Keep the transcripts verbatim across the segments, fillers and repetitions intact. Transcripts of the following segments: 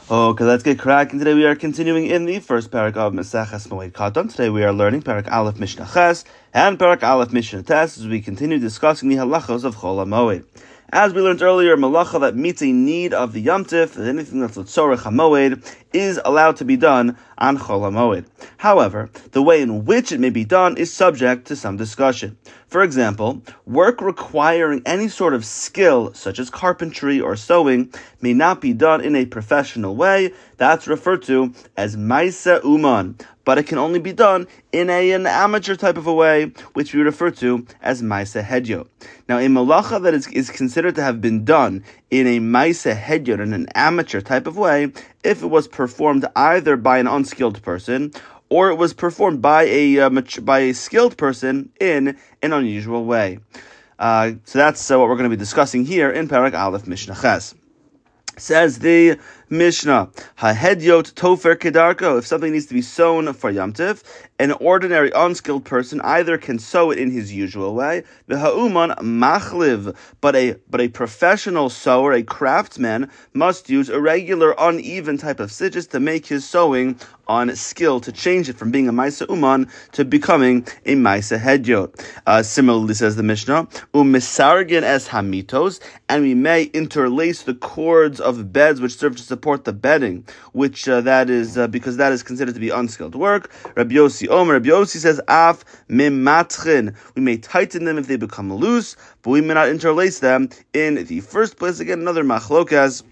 Okay, let's get cracking. Today we are continuing in the first parak of Maseches Moed Katan. Today we are learning parak Aleph Mishnah Ches and parak Aleph Mishnah Tes as we continue discussing the halachos of Chol HaMoed. As we learned earlier, malacha that meets a need of the Yom Tif, anything that's l'tzorech HaMoed, is allowed to be done on Chol HaMoed. However, the way in which it may be done is subject to some discussion. For example, work requiring any sort of skill, such as carpentry or sewing, may not be done in a professional way. That's referred to as Maisa Uman, but it can only be done in a, an amateur type of a way, which we refer to as Maisa Hedyot. Now, a malacha that is, is considered to have been done in a Maisa Hedyot, in an amateur type of way, if it was performed either by an unskilled person or it was performed by a uh, by a skilled person in an unusual way. Uh, so that's uh, what we're going to be discussing here in Parak Aleph Mishnah Ches. Says the Mishnah, Ha-hedyot tofer kedarko. If something needs to be sewn for Yom Tif, an ordinary unskilled person either can sew it in his usual way, the ha'uman machliv, but a but a professional sewer, a craftsman, must use a regular uneven type of stitches to make his sewing on skill, to change it from being a Maisa Uman to becoming a Maisa Hedyot. Uh, similarly, says the Mishnah, Umisargin es hamitos, and we may interlace the cords of beds which serve to support the bedding, which uh, that is uh, because that is considered to be unskilled work. Rabbi Yossi Omer, Rabbi Yossi says, Af mimatchin, we may tighten them if they become loose, but we may not interlace them in the first place. Again, another machlokas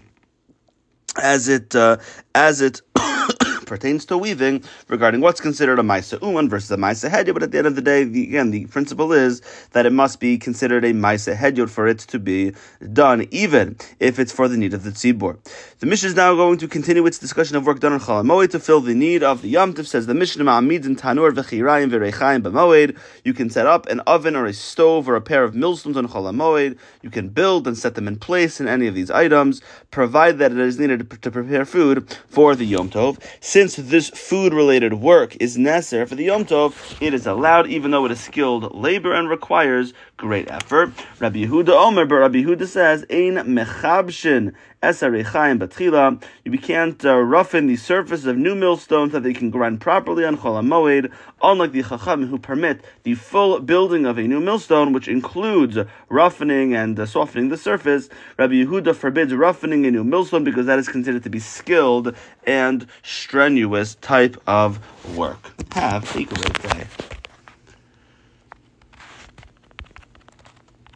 as it uh, as it pertains to weaving regarding what's considered a Maisa Uman versus a Maisa Hedyot, but at the end of the day, the, again, the principle is that it must be considered a Maisa Hedyot for it to be done, even if it's for the need of the tzibur. The Mishnah is now going to continue its discussion of work done on Chol HaMoed to fill the need of the Yom Tov. Says the Mishnah, Ma'amidin tanur v'chirayim v'reichayim b'moed. You can set up an oven or a stove or a pair of millstones on Chol HaMoed. You can build and set them in place in any of these items, provided that it is needed to prepare food for the Yom Tov. Since this food-related work is necessary for the Yom Tov, it is allowed, even though it is skilled labor and requires great effort. Rabbi Yehuda Omer, but Rabbi Yehuda says, Ein mechabshin es hareichayim batchila. You can't uh, roughen the surface of new millstones that they can grind properly on Chol HaMoed, unlike the Chacham who permit the full building of a new millstone, which includes roughening and uh, softening the surface. Rabbi Yehuda forbids roughening a new millstone because that is considered to be skilled and strenuous type of work. Have a great day.